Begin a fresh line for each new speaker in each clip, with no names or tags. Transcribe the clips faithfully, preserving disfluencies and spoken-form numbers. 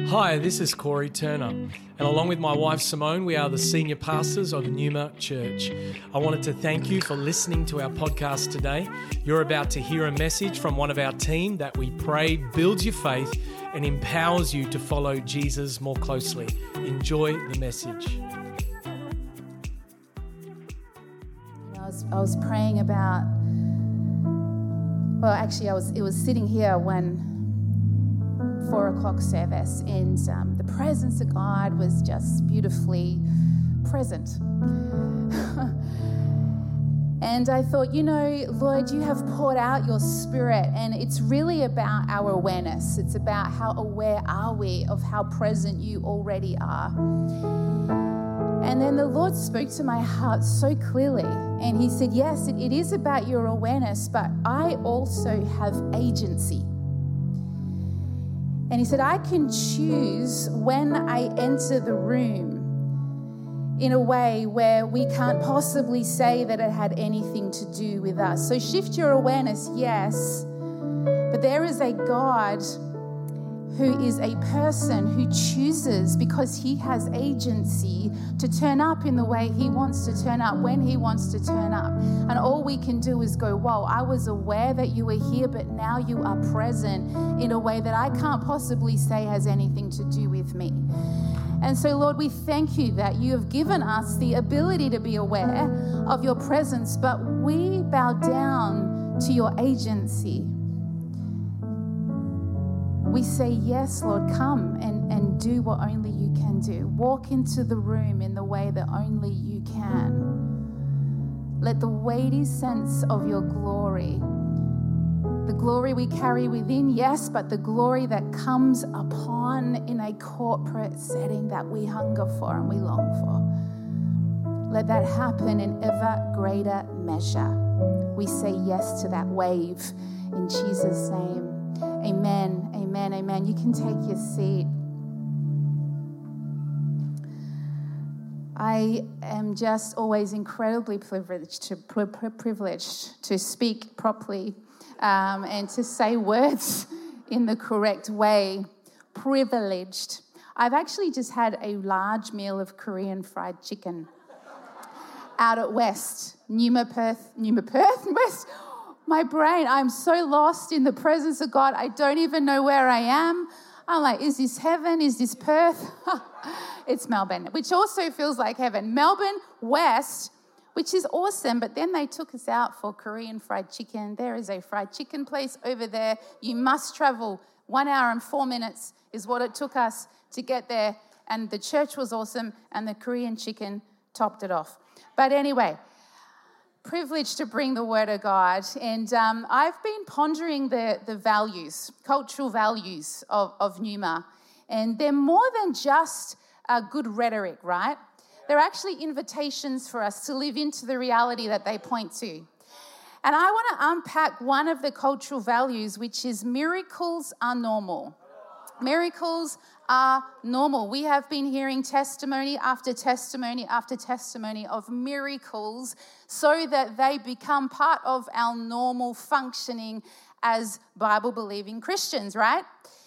Hi, this is Corey Turner, and along with my wife Simone, we are the senior pastors of Numa Church. I wanted to thank you for listening to our podcast today. You're about to hear a message from one of our team that we pray builds your faith and empowers you to follow Jesus more closely. Enjoy the message.
You know, I was, I was praying about, well, actually, I was. it was sitting here when four o'clock service, and um, the presence of God was just beautifully present. And I thought, you know, Lord, you have poured out your spirit, and it's really about our awareness. It's about how aware are we of how present you already are. And then the Lord spoke to my heart so clearly, and he said, yes, it, it is about your awareness, but I also have agency. And he said, I can choose when I enter the room in a way where we can't possibly say that it had anything to do with us. So shift your awareness, yes, but there is a God who is a person who chooses, because he has agency, to turn up in the way he wants to turn up, when he wants to turn up. And all we can do is go, whoa, I was aware that you were here, but now you are present in a way that I can't possibly say has anything to do with me. And so, Lord, we thank you that you have given us the ability to be aware of your presence, but we bow down to your agency. We say, yes, Lord, come and, and do what only you can do. Walk into the room in the way that only you can. Let the weighty sense of your glory, the glory we carry within, yes, but the glory that comes upon in a corporate setting that we hunger for and we long for. Let that happen in ever greater measure. We say yes to that wave in Jesus' name. Amen, amen, amen. You can take your seat. I am just always incredibly privileged to privileged to speak properly um, and to say words in the correct way. Privileged. I've actually just had a large meal of Korean fried chicken out at West, Numa Perth, Numa Perth, West. My brain, I'm so lost in the presence of God. I don't even know where I am. I'm like, is this heaven? Is this Perth? It's Melbourne, which also feels like heaven. Melbourne West, which is awesome, but then they took us out for Korean fried chicken. There is a fried chicken place over there. You must travel. One hour and four minutes is what it took us to get there. And the church was awesome, and the Korean chicken topped it off. But anyway, privileged to bring the word of God, and um, I've been pondering the, the values, cultural values of, of Numa, and they're more than just uh, good rhetoric, right? They're actually invitations for us to live into the reality that they point to. And I want to unpack one of the cultural values, which is miracles are normal. Miracles are normal. We have been hearing testimony after testimony after testimony of miracles so that they become part of our normal functioning as Bible-believing Christians, right?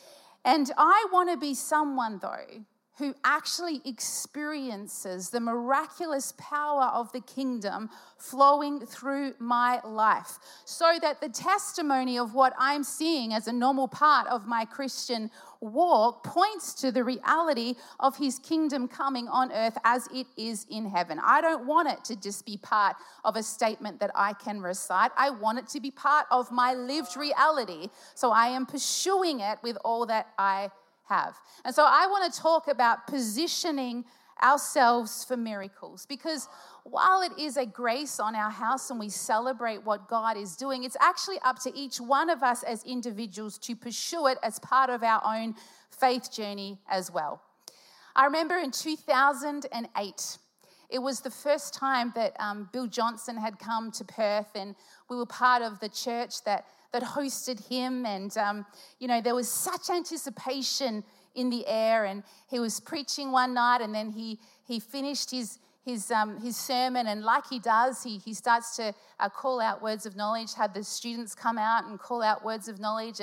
And I want to be someone, though, who actually experiences the miraculous power of the kingdom flowing through my life, so that the testimony of what I'm seeing as a normal part of my Christian walk points to the reality of his kingdom coming on earth as it is in heaven. I don't want it to just be part of a statement that I can recite. I want it to be part of my lived reality, so I am pursuing it with all that I have. And so I want to talk about positioning ourselves for miracles, because while it is a grace on our house and we celebrate what God is doing, it's actually up to each one of us as individuals to pursue it as part of our own faith journey as well. I remember in two thousand eight, it was the first time that um, Bill Johnson had come to Perth, and we were part of the church that that hosted him, and um, you know, there was such anticipation in the air, and he was preaching one night, and then he he finished his his um, his sermon, and like he does, he he starts to uh, call out words of knowledge, had the students come out and call out words of knowledge, and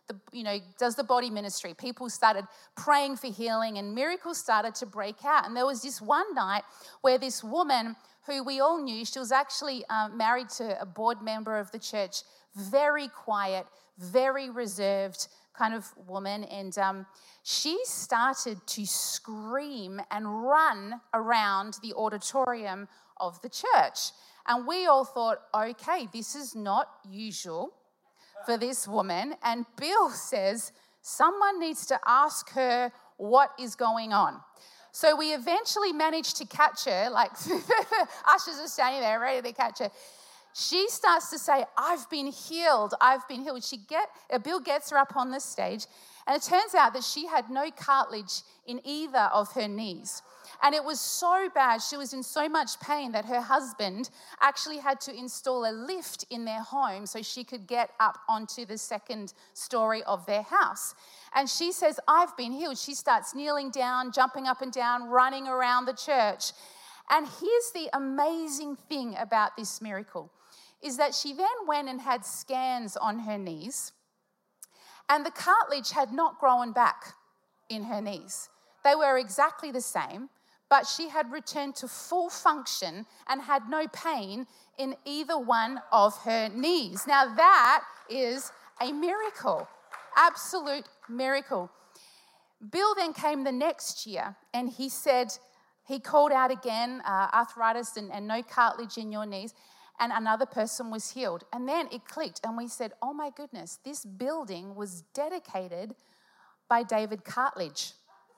the, you know, does the body ministry. People started praying for healing and miracles started to break out. And there was this one night where this woman who we all knew, she was actually um, married to a board member of the church, very quiet, very reserved kind of woman. And um, she started to scream and run around the auditorium of the church. And we all thought, okay, this is not usual for this woman. And Bill says, someone needs to ask her what is going on. So we eventually managed to catch her, like ushers are standing there ready to catch her. She starts to say, I've been healed, I've been healed. She get, Bill gets her up on the stage, and it turns out that she had no cartilage in either of her knees. And it was so bad, she was in so much pain that her husband actually had to install a lift in their home so she could get up onto the second story of their house. And she says, I've been healed. She starts kneeling down, jumping up and down, running around the church. And here's the amazing thing about this miracle, is that she then went and had scans on her knees, and the cartilage had not grown back in her knees. They were exactly the same, but she had returned to full function and had no pain in either one of her knees. Now that is a miracle, absolute miracle. Bill then came the next year and he said, he called out again, uh, arthritis and, and no cartilage in your knees, and another person was healed. And then it clicked and we said, oh my goodness, this building was dedicated by David Cartledge.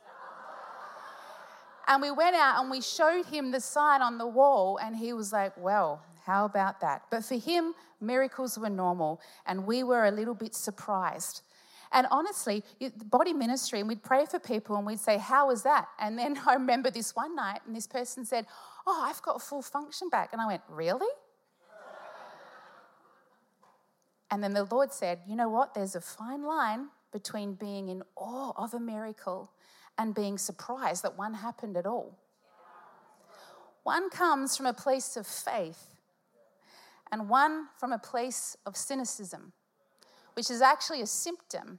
And we went out and we showed him the sign on the wall and he was like, well, how about that? But for him, miracles were normal and we were a little bit surprised. And honestly, body ministry, and we'd pray for people and we'd say, how was that? And then I remember this one night and this person said, oh, I've got full function back. And I went, really? And then the Lord said, you know what? There's a fine line between being in awe of a miracle and being surprised that one happened at all. One comes from a place of faith and one from a place of cynicism, which is actually a symptom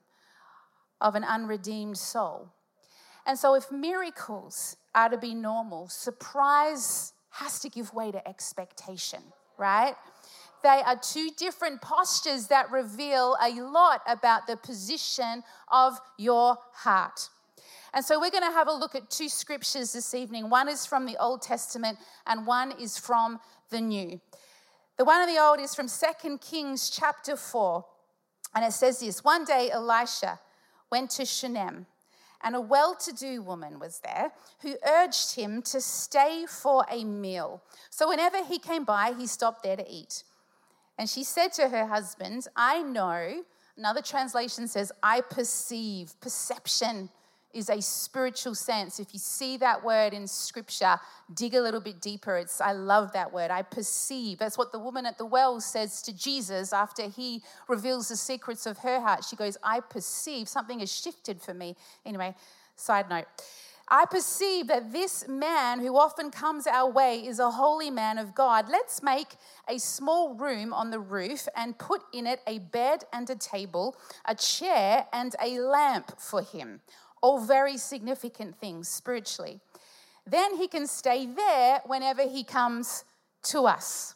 of an unredeemed soul. And so if miracles are to be normal, surprise has to give way to expectation, right? They are two different postures that reveal a lot about the position of your heart. And so we're going to have a look at two scriptures this evening. One is from the Old Testament and one is from the New. The one in the Old is from Second Kings chapter four. And it says this, one day Elisha went to Shunem, and a well-to-do woman was there who urged him to stay for a meal. So whenever he came by, he stopped there to eat. And she said to her husband, I know, another translation says, I perceive. Perception is a spiritual sense. If you see that word in scripture, dig a little bit deeper. It's I love that word. I perceive. That's what the woman at the well says to Jesus after he reveals the secrets of her heart. She goes, I perceive. Something has shifted for me. Anyway, side note. I perceive that this man who often comes our way is a holy man of God. Let's make a small room on the roof and put in it a bed and a table, a chair and a lamp for him. All very significant things spiritually. Then he can stay there whenever he comes to us.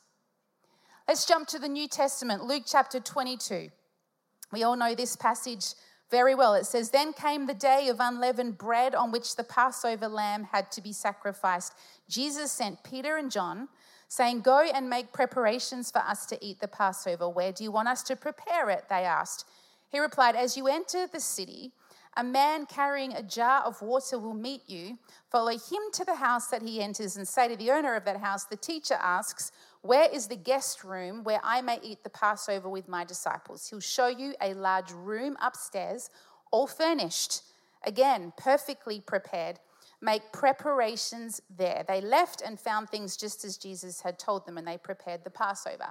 Let's jump to the New Testament, Luke chapter twenty-two. We all know this passage very well. It says, then came the day of unleavened bread on which the Passover lamb had to be sacrificed. Jesus sent Peter and John, saying, go and make preparations for us to eat the Passover. Where do you want us to prepare it? They asked. He replied, as you enter the city, a man carrying a jar of water will meet you. Follow him to the house that he enters and say to the owner of that house, the teacher asks, where is the guest room where I may eat the Passover with my disciples? He'll show you a large room upstairs, all furnished. Again, perfectly prepared. Make preparations there. They left and found things just as Jesus had told them, and they prepared the Passover.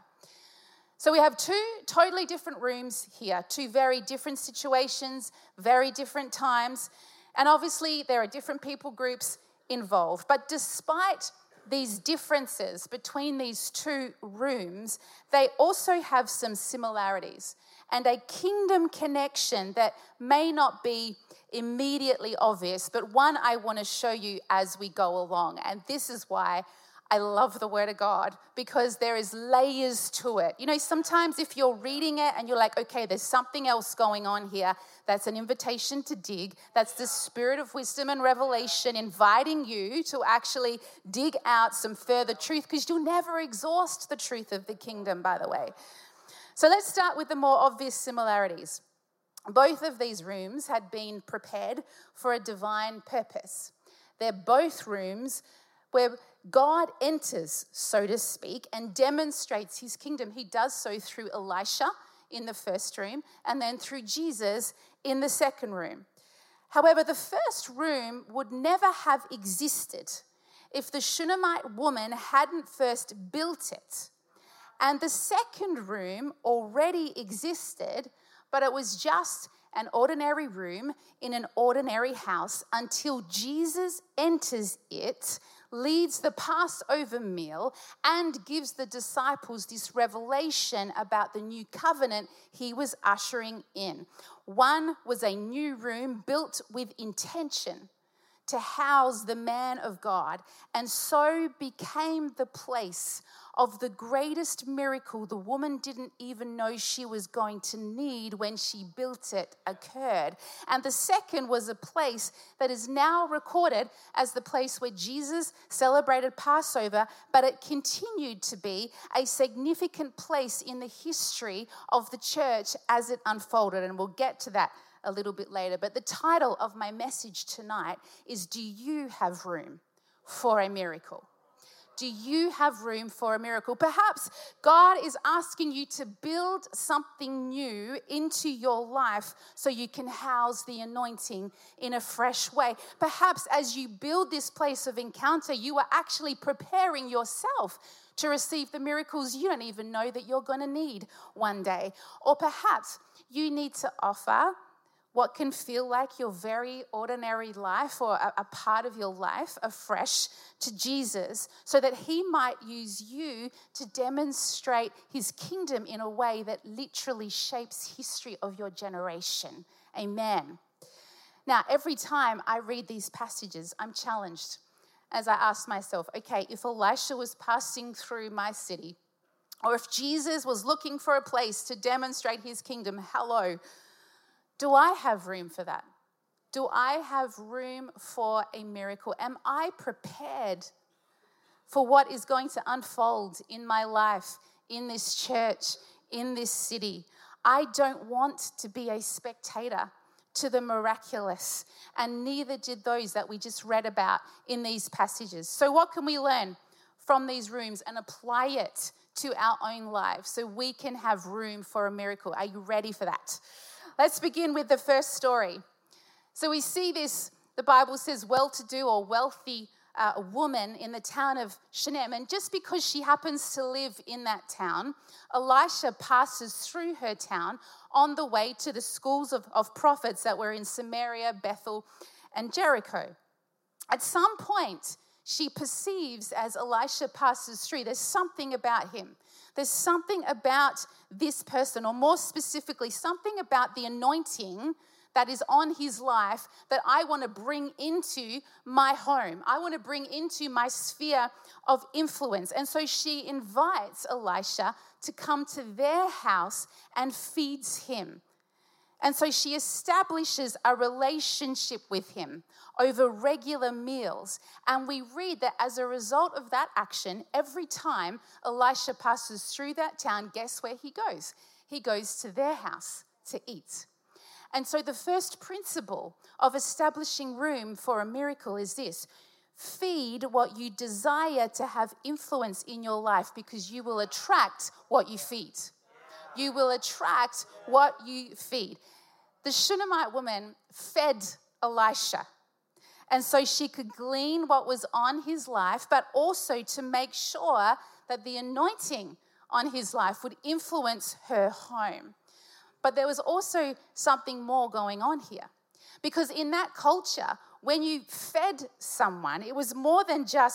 So we have two totally different rooms here, two very different situations, very different times, and obviously there are different people groups involved. But despite these differences between these two rooms, they also have some similarities. and a kingdom connection that may not be immediately obvious, but one I want to show you as we go along. And this is why I love the Word of God, because there is layers to it. You know, sometimes if you're reading it and you're like, okay, there's something else going on here, that's an invitation to dig. That's the Spirit of wisdom and revelation inviting you to actually dig out some further truth, because you'll never exhaust the truth of the kingdom, by the way. So let's start with the more obvious similarities. Both of these rooms had been prepared for a divine purpose. They're both rooms where God enters, so to speak, and demonstrates his kingdom. He does so through Elisha in the first room and then through Jesus in the second room. However, the first room would never have existed if the Shunammite woman hadn't first built it. And the second room already existed, but it was just an ordinary room in an ordinary house until Jesus enters it, leads the Passover meal, and gives the disciples this revelation about the new covenant he was ushering in. One was a new room built with intention to house the man of God, and so became the place of the greatest miracle the woman didn't even know she was going to need when she built it occurred. And the second was a place that is now recorded as the place where Jesus celebrated Passover, but it continued to be a significant place in the history of the church as it unfolded, and we'll get to that a little bit later. But the title of my message tonight is, Do you have room for a miracle? Do you have room for a miracle? Perhaps God is asking you to build something new into your life so you can house the anointing in a fresh way. Perhaps as you build this place of encounter, you are actually preparing yourself to receive the miracles you don't even know that you're going to need one day. Or perhaps you need to offer what can feel like your very ordinary life or a, a part of your life afresh to Jesus, so that he might use you to demonstrate his kingdom in a way that literally shapes history of your generation. Amen. Now, every time I read these passages, I'm challenged as I ask myself, okay, if Elisha was passing through my city, or if Jesus was looking for a place to demonstrate his kingdom, hello, do I have room for that? Do I have room for a miracle? Am I prepared for what is going to unfold in my life, in this church, in this city? I don't want to be a spectator to the miraculous, and neither did those that we just read about in these passages. So what can we learn from these rooms and apply it to our own lives so we can have room for a miracle? Are you ready for that? Let's begin with the first story. So we see this, the Bible says, well-to-do or wealthy uh, woman in the town of Shunem. And just because she happens to live in that town, Elisha passes through her town on the way to the schools of, of prophets that were in Samaria, Bethel, and Jericho. At some point, she perceives as Elisha passes through, there's something about him. There's something about this person, or more specifically, something about the anointing that is on his life that I want to bring into my home. I want to bring into my sphere of influence. And so she invites Elisha to come to their house and feeds him. And so she establishes a relationship with him over regular meals. And we read that as a result of that action, every time Elisha passes through that town, guess where he goes? He goes to their house to eat. And so the first principle of establishing room for a miracle is this: feed what you desire to have influence in your life, because you will attract what you feed. You will attract what you feed. The Shunammite woman fed Elisha, and so she could glean what was on his life, but also to make sure that the anointing on his life would influence her home. But there was also something more going on here, because in that culture, when you fed someone, it was more than just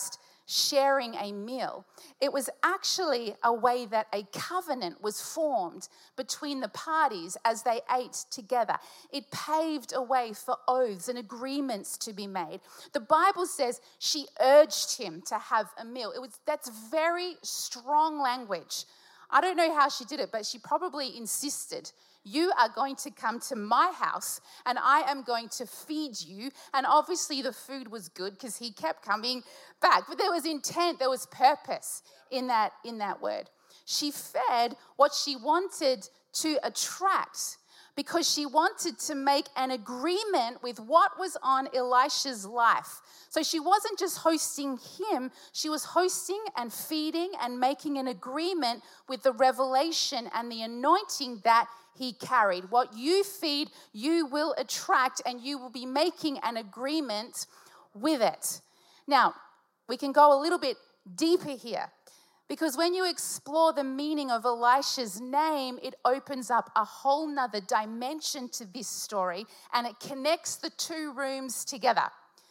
sharing a meal. It was actually a way that a covenant was formed between the parties as they ate together. It paved a way for oaths and agreements to be made. The Bible says she urged him to have a meal. It was that's very strong language. I don't know how she did it, but she probably insisted. You are going to come to my house and I am going to feed you. And obviously the food was good because he kept coming back. But there was intent, there was purpose in that, in that word. She fed what she wanted to attract because she wanted to make an agreement with what was on Elisha's life. So she wasn't just hosting him, she was hosting and feeding and making an agreement with the revelation and the anointing that he carried. What you feed, you will attract, and you will be making an agreement with it. Now, we can go a little bit deeper here, because when you explore the meaning of Elisha's name, it opens up a whole nother dimension to this story, and it connects the two rooms together.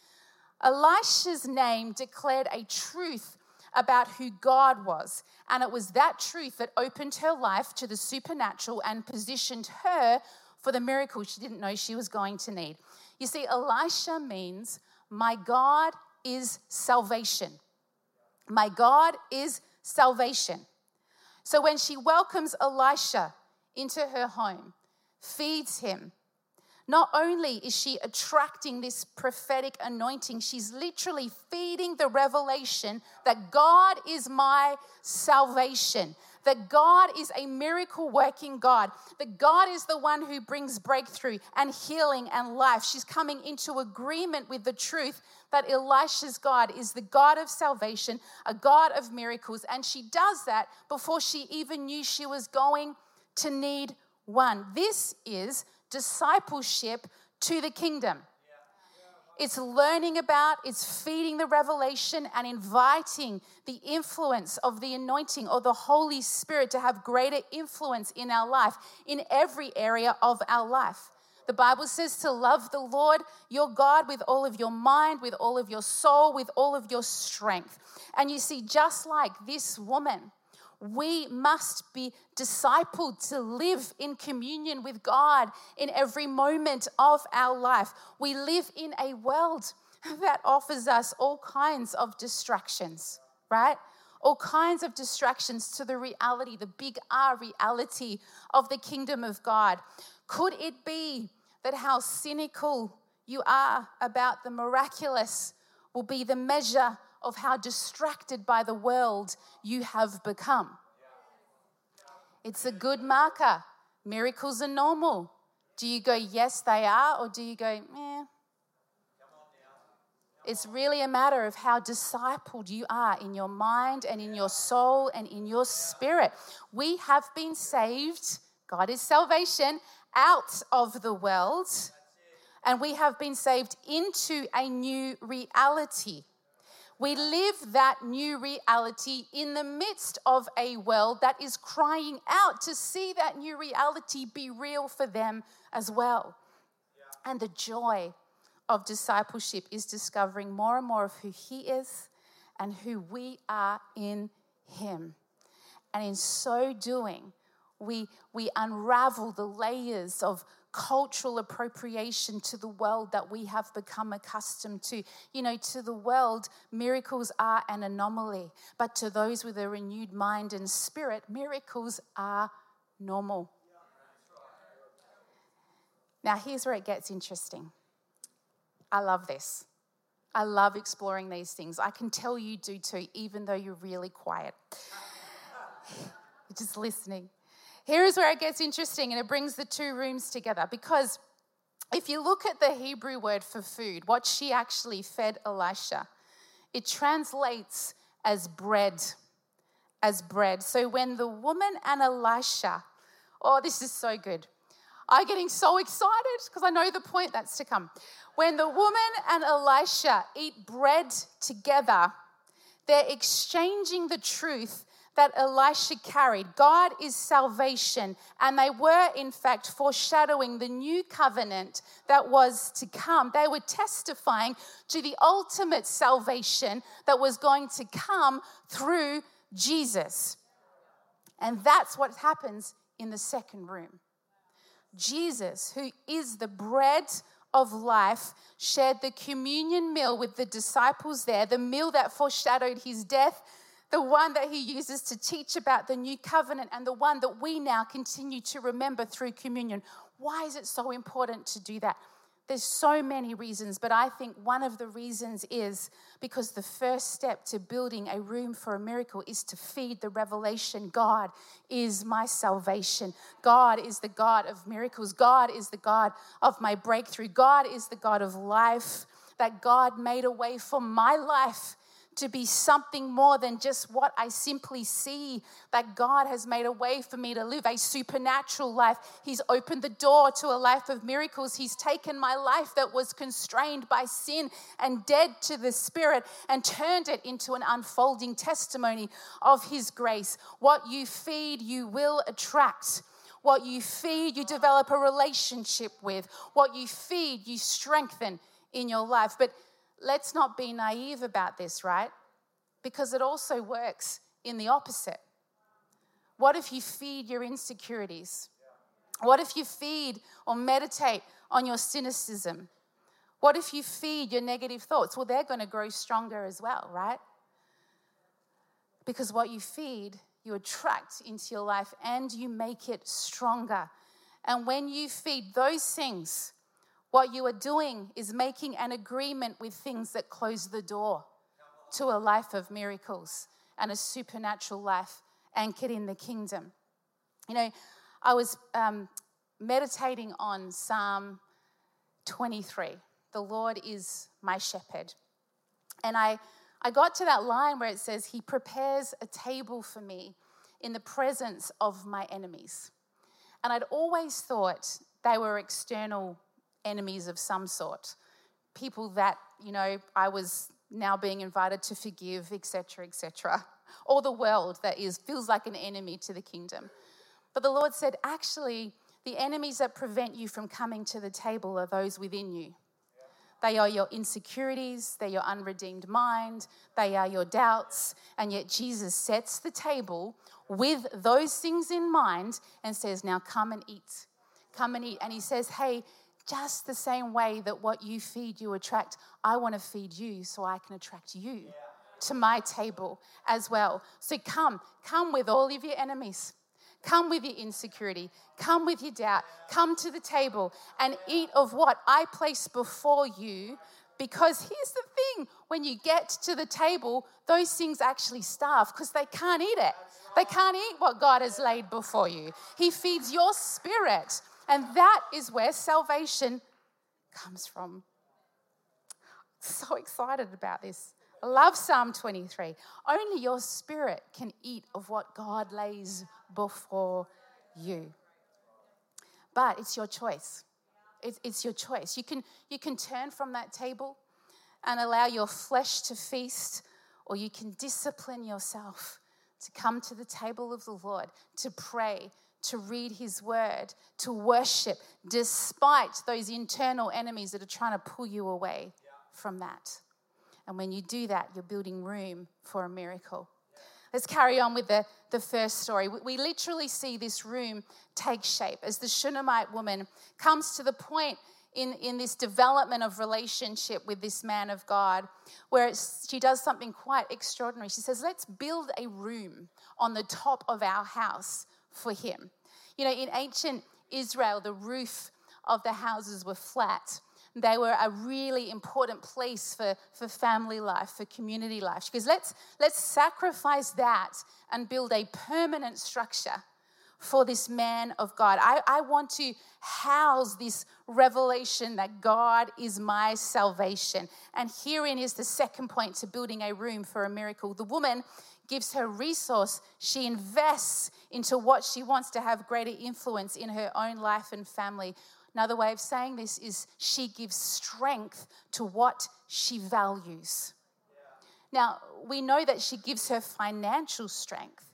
Elisha's name declared a truth about who God was. And it was that truth that opened her life to the supernatural and positioned her for the miracle she didn't know she was going to need. You see, Elisha means, my God is salvation. My God is salvation. So when she welcomes Elisha into her home, feeds him, not only is she attracting this prophetic anointing, she's literally feeding the revelation that God is my salvation, that God is a miracle-working God, that God is the one who brings breakthrough and healing and life. She's coming into agreement with the truth that Elisha's God is the God of salvation, a God of miracles, and she does that before she even knew she was going to need one. This is discipleship to the kingdom. It's learning about, it's feeding the revelation and inviting the influence of the anointing or the Holy Spirit to have greater influence in our life, in every area of our life. The Bible says to love the Lord your God with all of your mind, with all of your soul, with all of your strength. And you see, just like this woman, we must be discipled to live in communion with God in every moment of our life. We live in a world that offers us all kinds of distractions, right? All kinds of distractions to the reality, the big R reality of the kingdom of God. Could it be that how cynical you are about the miraculous will be the measure of how distracted by the world you have become? It's a good marker. Miracles are normal. Do you go, yes, they are, or do you go, eh? It's really a matter of how discipled you are in your mind and in your soul and in your spirit. We have been saved, God is salvation, out of the world, and we have been saved into a new reality. We live that new reality in the midst of a world that is crying out to see that new reality be real for them as well. Yeah. And the joy of discipleship is discovering more and more of who He is and who we are in Him. And in so doing, we, we unravel the layers of cultural appropriation to the world that we have become accustomed to. You know, to the world, miracles are an anomaly. But to those with a renewed mind and spirit, miracles are normal. Now, here's where it gets interesting. I love this. I love exploring these things. I can tell you do too, even though you're really quiet. You're just listening. Here is where it gets interesting, and it brings the two rooms together, because if you look at the Hebrew word for food, what she actually fed Elisha, it translates as bread, as bread. So when the woman and Elisha, oh, this is so good. I'm getting so excited because I know the point that's to come. When the woman and Elisha eat bread together, they're exchanging the truth that Elisha carried. God is salvation. And they were, in fact, foreshadowing the new covenant that was to come. They were testifying to the ultimate salvation that was going to come through Jesus. And that's what happens in the second room. Jesus, who is the bread of life, shared the communion meal with the disciples there, the meal that foreshadowed his death, the one that he uses to teach about the new covenant, and the one that we now continue to remember through communion. Why is it so important to do that? There's so many reasons, but I think one of the reasons is because the first step to building a room for a miracle is to feed the revelation. God is my salvation. God is the God of miracles. God is the God of my breakthrough. God is the God of life, that God made a way for my life to be something more than just what I simply see, that God has made a way for me to live a supernatural life. He's opened the door to a life of miracles. He's taken my life that was constrained by sin and dead to the Spirit and turned it into an unfolding testimony of His grace. What you feed, you will attract. What you feed, you develop a relationship with. What you feed, you strengthen in your life. But let's not be naive about this, right? Because it also works in the opposite. What if you feed your insecurities? What if you feed or meditate on your cynicism? What if you feed your negative thoughts? Well, they're going to grow stronger as well, right? Because what you feed, you attract into your life and you make it stronger. And when you feed those things, what you are doing is making an agreement with things that close the door to a life of miracles and a supernatural life anchored in the kingdom. You know, I was um, meditating on Psalm twenty-three. The Lord is my shepherd. And I, I got to that line where it says, He prepares a table for me in the presence of my enemies. And I'd always thought they were external enemies of some sort, people that, you know, I was now being invited to forgive, et cetera, et cetera, or the world that is feels like an enemy to the kingdom. But the Lord said, actually, the enemies that prevent you from coming to the table are those within you. They are your insecurities, they're your unredeemed mind, they are your doubts, and yet Jesus sets the table with those things in mind and says, now come and eat, come and eat. And He says, hey, just the same way that what you feed, you attract, I want to feed you so I can attract you yeah. to my table as well. So come, come with all of your enemies. Come with your insecurity. Come with your doubt. Come to the table and eat of what I place before you. Because here's the thing, when you get to the table, those things actually starve because they can't eat it. They can't eat what God has laid before you. He feeds your spirit. And that is where salvation comes from. So excited about this. I love Psalm twenty-three. Only your spirit can eat of what God lays before you. But it's your choice. It's, it's your choice. You can, you can turn from that table and allow your flesh to feast, or you can discipline yourself to come to the table of the Lord, to pray, to read His word, to worship, despite those internal enemies that are trying to pull you away yeah. from that. And when you do that, you're building room for a miracle. Yeah. Let's carry on with the, the first story. We, we literally see this room take shape as the Shunammite woman comes to the point in, in this development of relationship with this man of God where it's, she does something quite extraordinary. She says, let's build a room on the top of our house for him. You know, in ancient Israel, the roof of the houses were flat. They were a really important place for, for family life, for community life. Because let's, let's sacrifice that and build a permanent structure for this man of God. I, I want to house this revelation that God is my salvation. And herein is the second point to building a room for a miracle. The woman gives her resource. She invests into what she wants to have greater influence in her own life and family. Another way of saying this is she gives strength to what she values. Yeah. Now, we know that she gives her financial strength,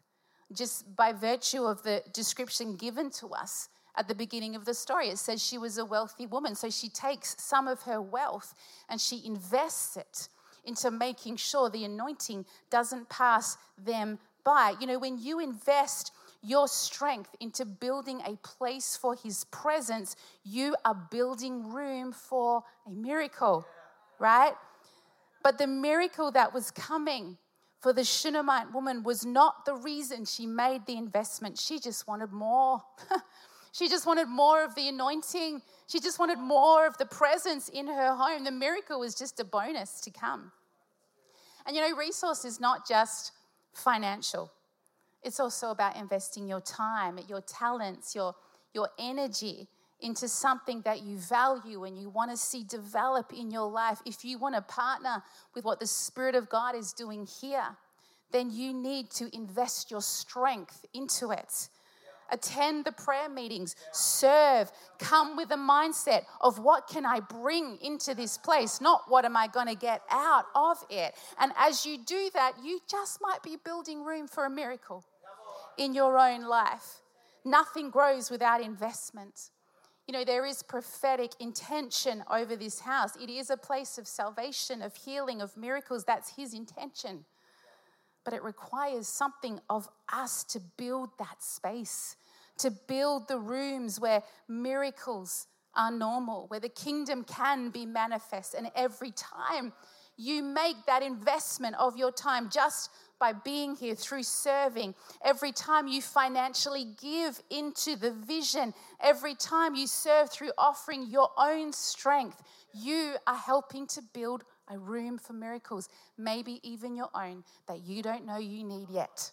just by virtue of the description given to us at the beginning of the story. It says she was a wealthy woman. So she takes some of her wealth and she invests it into making sure the anointing doesn't pass them by. You know, when you invest your strength into building a place for his presence, you are building room for a miracle, right? But the miracle that was coming for the Shunammite woman was not the reason she made the investment. She just wanted more. She just wanted more of the anointing. She just wanted more of the presence in her home. The miracle was just a bonus to come. And you know, resource is not just financial. It's also about investing your time, your talents, your, your energy into something that you value and you want to see develop in your life. If you want to partner with what the Spirit of God is doing here, then you need to invest your strength into it. Attend the prayer meetings, serve, come with a mindset of what can I bring into this place, not what am I going to get out of it. And as you do that, you just might be building room for a miracle in your own life. Nothing grows without investment. You know, there is prophetic intention over this house. It is a place of salvation, of healing, of miracles. That's his intention. But it requires something of us to build that space, to build the rooms where miracles are normal, where the kingdom can be manifest. And every time you make that investment of your time just by being here through serving, every time you financially give into the vision, every time you serve through offering your own strength, you are helping to build a room for miracles, maybe even your own, that you don't know you need yet.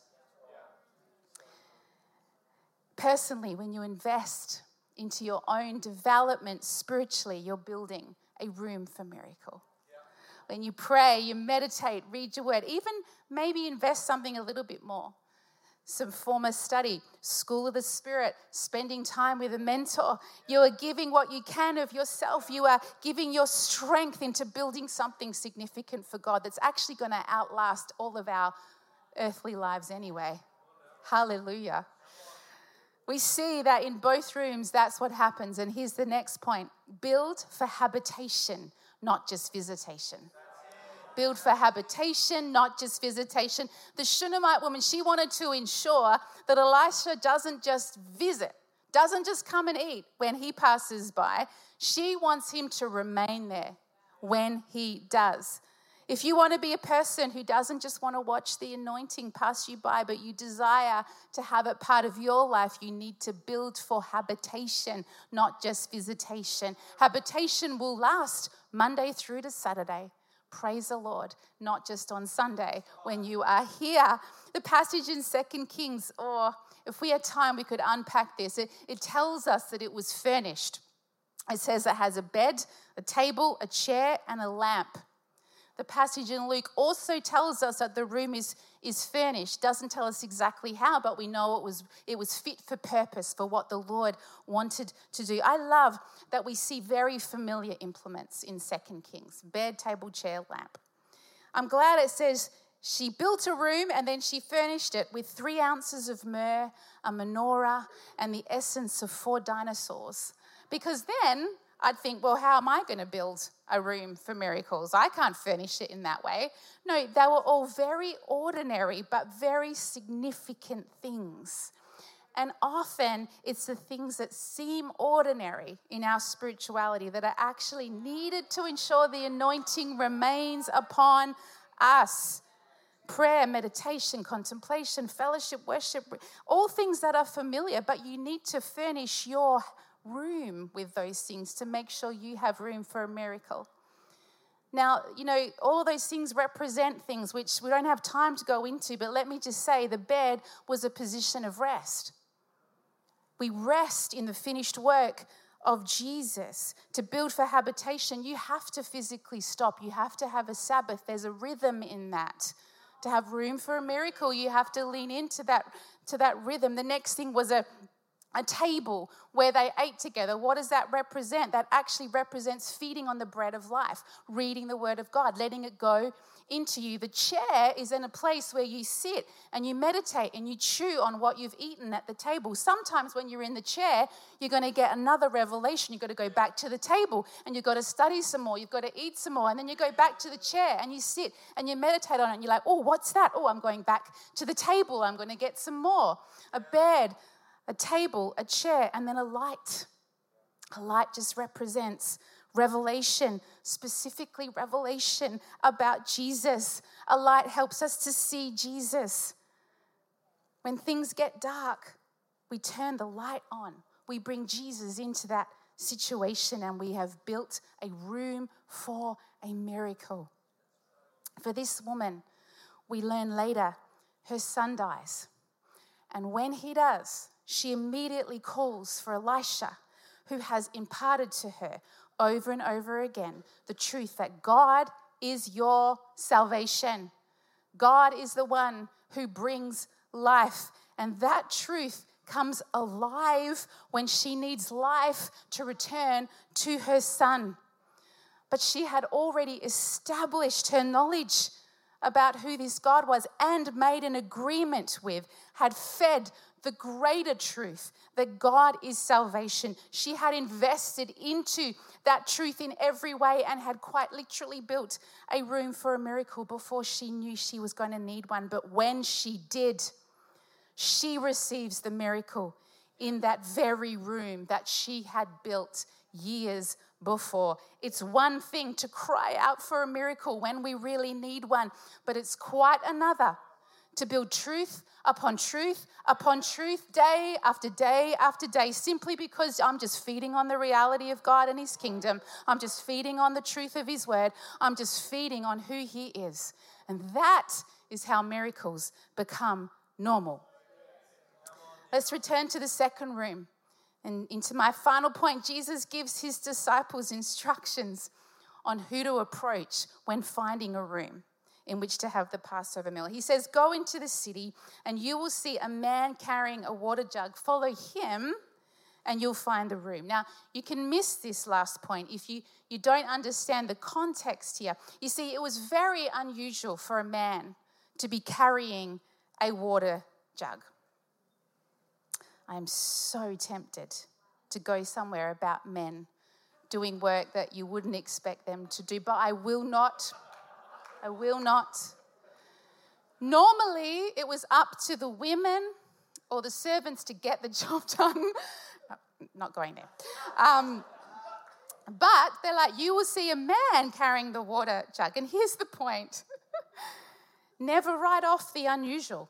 Personally, when you invest into your own development spiritually, you're building a room for miracle. When you pray, you meditate, read your word, even maybe invest something a little bit more. Some form of study, school of the Spirit, spending time with a mentor. You are giving what you can of yourself. You are giving your strength into building something significant for God that's actually going to outlast all of our earthly lives anyway. Hallelujah. We see that in both rooms, that's what happens. And here's the next point. Build for habitation, not just visitation. Build for habitation, not just visitation. The Shunammite woman, she wanted to ensure that Elisha doesn't just visit, doesn't just come and eat when he passes by. She wants him to remain there when he does. If you want to be a person who doesn't just want to watch the anointing pass you by, but you desire to have it part of your life, you need to build for habitation, not just visitation. Habitation will last Monday through to Saturday. Praise the Lord, not just on Sunday when you are here. The passage in Second Kings, or if we had time, we could unpack this. It, it tells us that it was furnished. It says it has a bed, a table, a chair, and a lamp. The passage in Luke also tells us that the room is, is furnished. Doesn't tell us exactly how, but we know it was, it was fit for purpose, for what the Lord wanted to do. I love that we see very familiar implements in Second Kings. Bed, table, chair, lamp. I'm glad it says she built a room and then she furnished it with three ounces of myrrh, a menorah, and the essence of four dinosaurs. Because then I'd think, well, how am I going to build a room for miracles? I can't furnish it in that way. No, they were all very ordinary but very significant things. And often it's the things that seem ordinary in our spirituality that are actually needed to ensure the anointing remains upon us. Prayer, meditation, contemplation, fellowship, worship, all things that are familiar, but you need to furnish your room with those things to make sure you have room for a miracle. Now, you know, all of those things represent things which we don't have time to go into, but let me just say the bed was a position of rest. We rest in the finished work of Jesus. To build for habitation, you have to physically stop. You have to have a Sabbath. There's a rhythm in that. To have room for a miracle, you have to lean into that, to that rhythm. The next thing was a a table where they ate together. What does that represent? That actually represents feeding on the bread of life, reading the word of God, letting it go into you. The chair is in a place where you sit and you meditate and you chew on what you've eaten at the table. Sometimes when you're in the chair, you're going to get another revelation. You've got to go back to the table and you've got to study some more. You've got to eat some more. And then you go back to the chair and you sit and you meditate on it. And you're like, oh, what's that? Oh, I'm going back to the table. I'm going to get some more. A bed, a table, a chair, and then a light. A light just represents revelation, specifically revelation about Jesus. A light helps us to see Jesus. When things get dark, we turn the light on. We bring Jesus into that situation and we have built a room for a miracle. For this woman, we learn later, her son dies. And when he does, she immediately calls for Elisha, who has imparted to her over and over again the truth that God is your salvation. God is the one who brings life. And that truth comes alive when she needs life to return to her son. But she had already established her knowledge about who this God was and made an agreement with, had fed the greater truth that God is salvation. She had invested into that truth in every way and had quite literally built a room for a miracle before she knew she was going to need one. But when she did, she receives the miracle in that very room that she had built years before. It's one thing to cry out for a miracle when we really need one, but it's quite another to build truth upon truth upon truth, day after day after day, simply because I'm just feeding on the reality of God and his kingdom. I'm just feeding on the truth of his word. I'm just feeding on who he is. And that is how miracles become normal. Let's return to the second room. And into my final point, Jesus gives his disciples instructions on who to approach when finding a room in which to have the Passover meal. He says, go into the city and you will see a man carrying a water jug. Follow him and you'll find the room. Now, you can miss this last point if you, you don't understand the context here. You see, it was very unusual for a man to be carrying a water jug. I am so tempted to go somewhere about men doing work that you wouldn't expect them to do, but I will not. I will not. Normally, it was up to the women or the servants to get the job done. Not going there. Um, but they're like, you will see a man carrying the water jug. And here's the point. Never write off the unusual.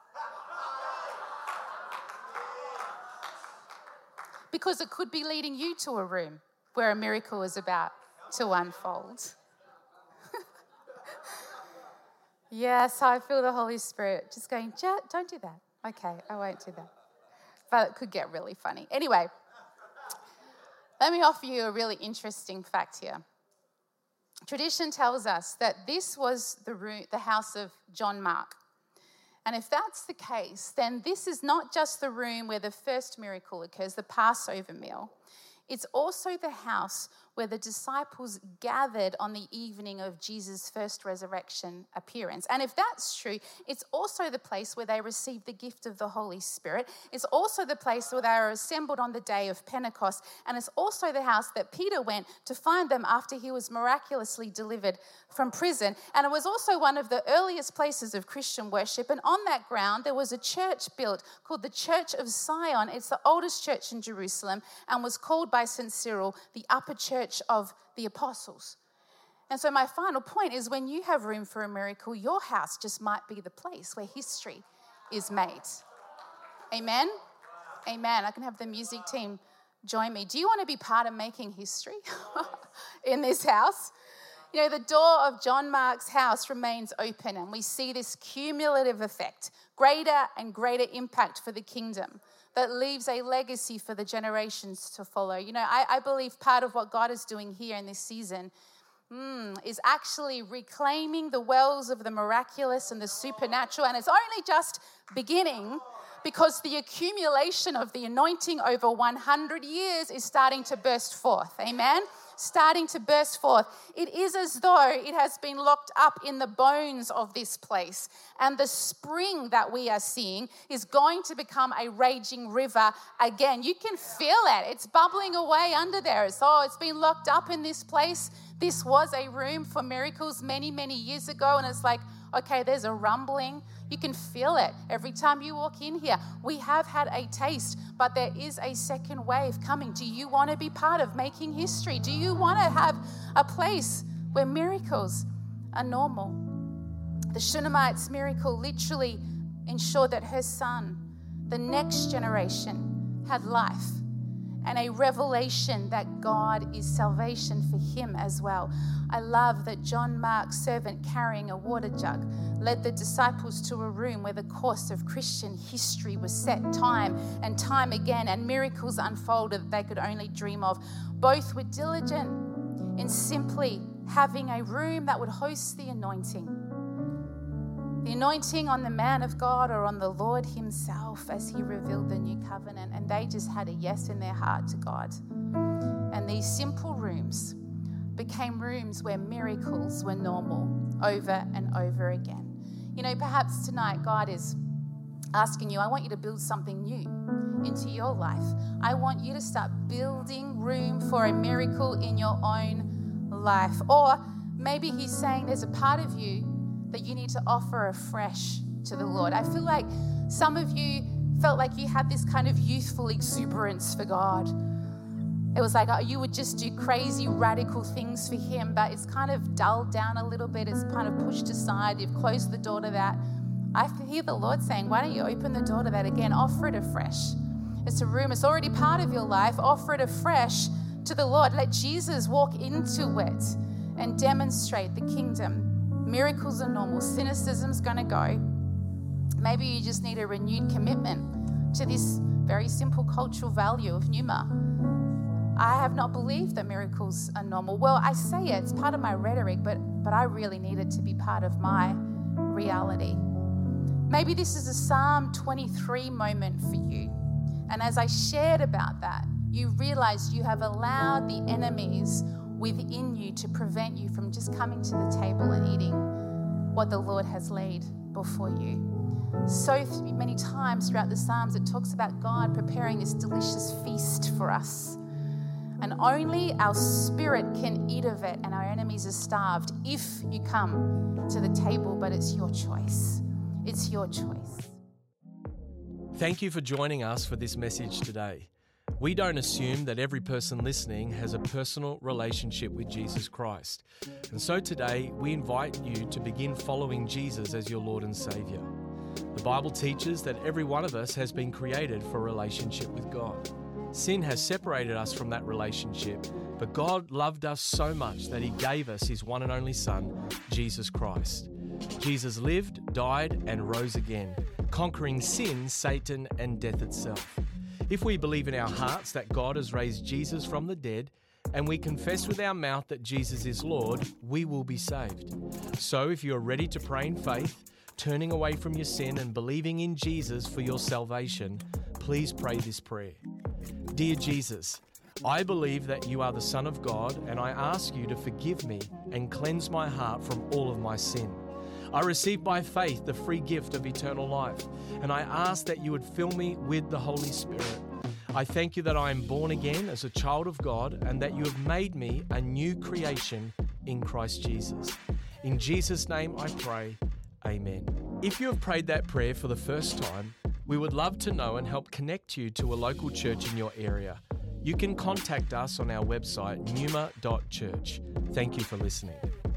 Because it could be leading you to a room where a miracle is about to unfold. Yes, I feel the Holy Spirit just going, don't do that. Okay, I won't do that. But it could get really funny. Anyway, let me offer you a really interesting fact here. Tradition tells us that this was the room, the house of John Mark. And if that's the case, then this is not just the room where the first miracle occurs, the Passover meal. It's also the house where the disciples gathered on the evening of Jesus' first resurrection appearance. And if that's true, it's also the place where they received the gift of the Holy Spirit. It's also the place where they were assembled on the day of Pentecost. And it's also the house that Peter went to find them after he was miraculously delivered from prison. And it was also one of the earliest places of Christian worship. And on that ground, there was a church built called the Church of Sion. It's the oldest church in Jerusalem and was called by Saint Cyril the upper church of the apostles. And so my final point is, when you have room for a miracle, your house just might be the place where history is made. Amen? Amen. I can have the music team join me. Do you want to be part of making history in this house? You know, the door of John Mark's house remains open, and we see this cumulative effect, greater and greater impact for the kingdom that leaves a legacy for the generations to follow. You know, I, I believe part of what God is doing here in this season mm, is actually reclaiming the wells of the miraculous and the supernatural, and it's only just beginning, because the accumulation of the anointing over one hundred years is starting to burst forth. Amen? Starting to burst forth. It is as though it has been locked up in the bones of this place. And the spring that we are seeing is going to become a raging river again. You can feel it. It's bubbling away under there. So it's been locked up in this place. This was a room for miracles many, many years ago. And it's like, okay, there's a rumbling. You can feel it every time you walk in here. We have had a taste, but there is a second wave coming. Do you want to be part of making history? Do you want to have a place where miracles are normal? The Shunammite's miracle literally ensured that her son, the next generation, had life and a revelation that God is salvation for him as well. I love that John Mark's servant carrying a water jug led the disciples to a room where the course of Christian history was set time and time again, and miracles unfolded that they could only dream of. Both were diligent in simply having a room that would host the anointing. The anointing on the man of God or on the Lord himself as he revealed the new covenant. And they just had a yes in their heart to God. And these simple rooms became rooms where miracles were normal over and over again. You know, perhaps tonight God is asking you, I want you to build something new into your life. I want you to start building room for a miracle in your own life. Or maybe he's saying there's a part of you that you need to offer afresh to the Lord. I feel like some of you felt like you had this kind of youthful exuberance for God. It was like oh, you would just do crazy, radical things for him, but it's kind of dulled down a little bit. It's kind of pushed aside. You've closed the door to that. I hear the Lord saying, why don't you open the door to that again? Offer it afresh. It's a room. It's already part of your life. Offer it afresh to the Lord. Let Jesus walk into it and demonstrate the kingdom. Miracles are normal. Cynicism's going to go. Maybe you just need a renewed commitment to this very simple cultural value of Numa. I have not believed that miracles are normal. Well, I say it, it's part of my rhetoric, but, but I really need it to be part of my reality. Maybe this is a Psalm twenty-three moment for you. And as I shared about that, you realized you have allowed the enemies within you to prevent you from just coming to the table and eating what the Lord has laid before you. So many times throughout the Psalms, it talks about God preparing this delicious feast for us. And only our spirit can eat of it, and our enemies are starved if you come to the table, but it's your choice. It's your choice.
Thank you for joining us for this message today. We don't assume that every person listening has a personal relationship with Jesus Christ. And so today, we invite you to begin following Jesus as your Lord and Savior. The Bible teaches that every one of us has been created for a relationship with God. Sin has separated us from that relationship, but God loved us so much that he gave us his one and only Son, Jesus Christ. Jesus lived, died, and rose again, conquering sin, Satan, and death itself. If we believe in our hearts that God has raised Jesus from the dead, and we confess with our mouth that Jesus is Lord, we will be saved. So if you are ready to pray in faith, turning away from your sin and believing in Jesus for your salvation, please pray this prayer. Dear Jesus, I believe that you are the Son of God, and I ask you to forgive me and cleanse my heart from all of my sin. I receive by faith the free gift of eternal life, and I ask that you would fill me with the Holy Spirit. I thank you that I am born again as a child of God, and that you have made me a new creation in Christ Jesus. In Jesus' name I pray, amen. If you have prayed that prayer for the first time, we would love to know and help connect you to a local church in your area. You can contact us on our website, numa dot church. Thank you for listening.